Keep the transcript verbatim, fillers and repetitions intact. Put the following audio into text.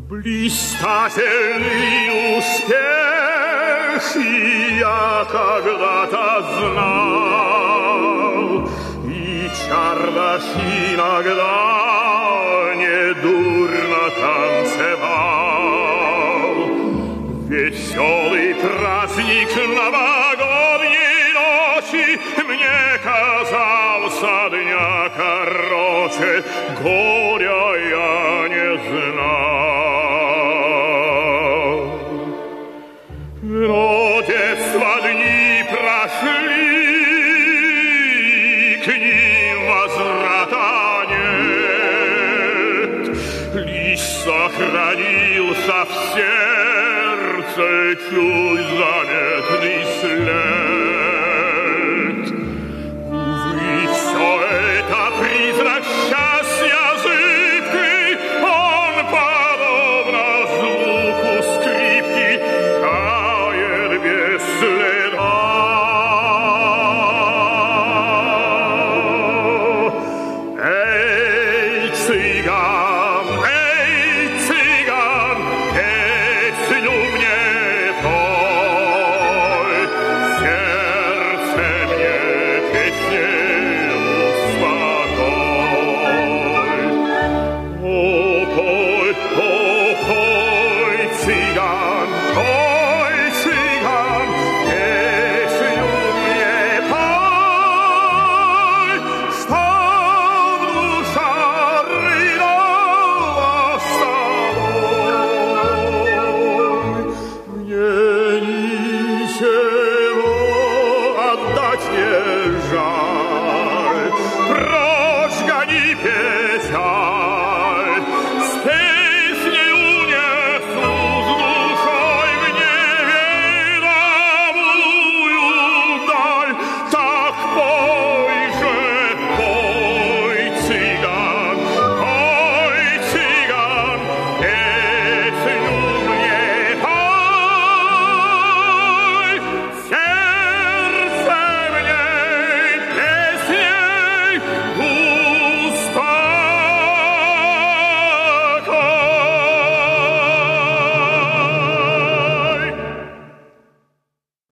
Блистательный успех я когда-то знал, и чардаш иногда недурно танцевал. Веселый праздник новогодней ночи мне казался дня короче, горя я не знал. Но детства дни прошли, к ним возврата нет, лишь сохранился в сердце чуть заметный след. Увы, все это призрак счастья зыбкий, он, подобно звуку скрипки, тает без следа. Эй, цыган, эй, цыган, песню мне пой, сердце мне песнею успокой. О, пой, о, пой, цыган, пой, цыган, песню мне пой, что в душа рыдала с тобой. Мне ничего отдать не жаль, прочь гони, Петя,